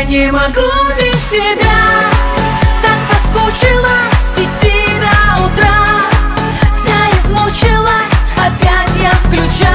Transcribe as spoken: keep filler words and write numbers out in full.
не могу без тебя. Так соскучилась в сети до утра, вся измучилась, опять я включаю